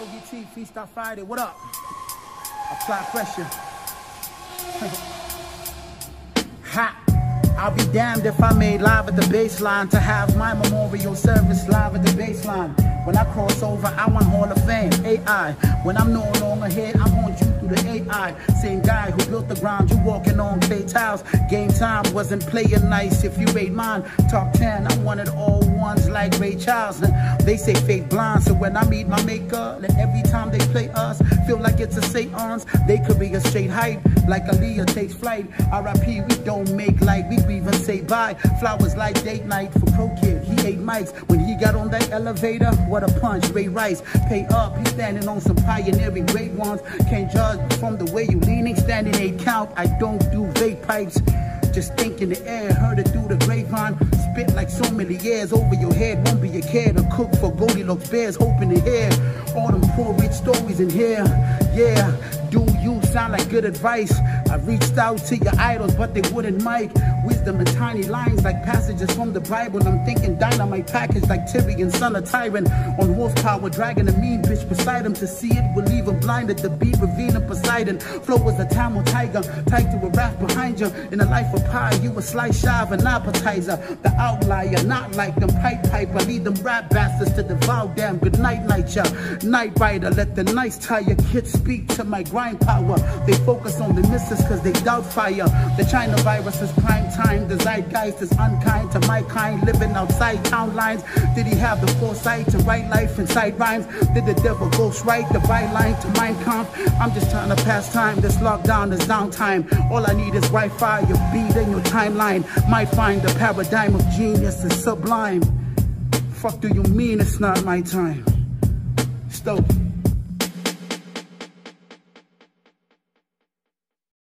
Yogi T, Freestyle Friday, what up? Apply pressure. Ha! I'll be damned if I made live at the baseline to have my memorial service live at the baseline. When I cross over, I want Hall of Fame, AI. When I'm no longer here, I want you through the AI. Same guy who built the ground, you walking on clay tiles. Game time wasn't playing nice if you rate mine. Top 10, I wanted all ones like Ray Charles. They say fake blind, so when I meet my maker, then every time they play us, feel like it's a seance. They career straight hype, like Aaliyah takes flight. R.I.P. we don't make light, we even say bye. Flowers like date night for Pro Kid, he ate mics. When he got on that elevator, what a punch, Ray Rice. Pay up, he's standing on some pioneering great ones. Can't judge from the way you leaning, standing 8 count. I don't do vape pipes, just think in the air, heard it through the grapevine. Spit like so many years over your head, won't be a care to cook for Goldilocks bears, hoping to hear all them poor rich stories in here. Yeah, do you sound like good advice? I reached out to your idols, but they wouldn't mic. Wisdom in tiny lines like passages from the Bible. I'm thinking dynamite package like Tyrion, son of Tyrant. On horsepower, dragging a mean bitch beside him. To see it will leave him blinded. The beat ravine of Poseidon. Flow was a Tamil tiger, tied to a raft behind you. In a life of pie, you a slice shy of an appetizer. The outlier, not like them pipe. I lead them rap bastards to devour them. Good night, night, ya. Night rider, let the nice tire kids speak to my grind power. They focus on the misses cause they doubt fire. The China virus is prime time. The zeitgeist is unkind to my kind, living outside town lines. Did he have the foresight to write life inside rhymes? Did the devil ghost write the byline to Mein Kampf? I'm just trying to pass time. This lockdown is downtime. All I need is Wi-Fi, your beat and your timeline. Might find the paradigm of genius is sublime. Fuck do you mean it's not my time? Stoke.